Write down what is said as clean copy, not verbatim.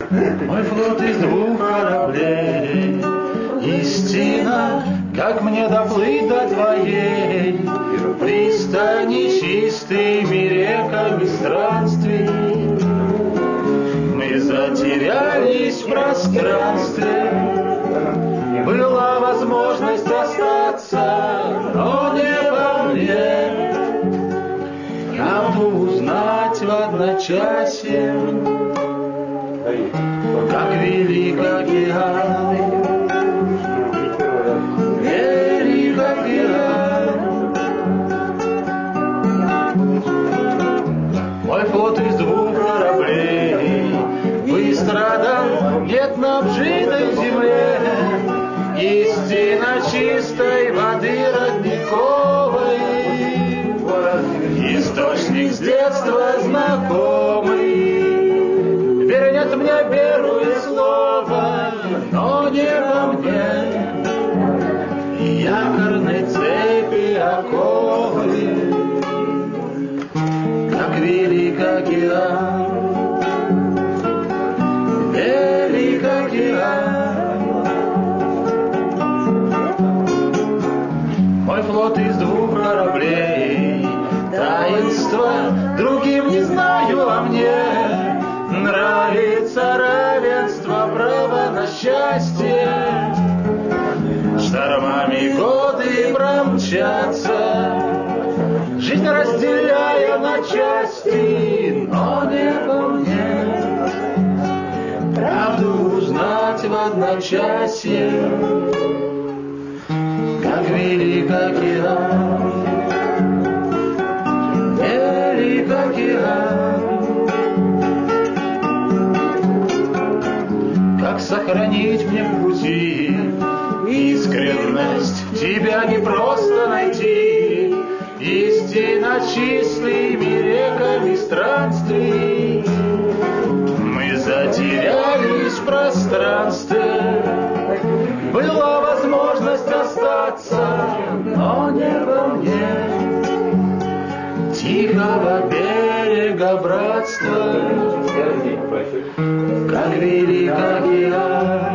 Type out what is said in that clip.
Мой флот из 2 кораблей, истина, как мне доплыть до твоей пристани чистыми реками странствий. Мы затерялись в пространстве, была возможность остаться, но не по мне. Правду узнать в одночасье, как велик океан, велик океан. Мой флот из 2 кораблей выстрадан нет на обжитой земле, истина чистой воды родниковой, источник с детства знакомый. Вернет мне первое слово, но не во мне, якорной цепи оковы, как велик океан, велик океан. Мой флот из 2 кораблей, таинства другим не знаю, а мне нравится равенство, право на счастье. Штормами годы промчатся, жизнь разделяя на части, но не по мне. Правду узнать в одночасье, как велик океан, велик океан. Как сохранить мне в пути искренность, тебя не просто найти, истина чистыми реками странствий. Мы затерялись в пространстве, была возможность остаться, но не во мне. Тихого берега братства, как велик океан,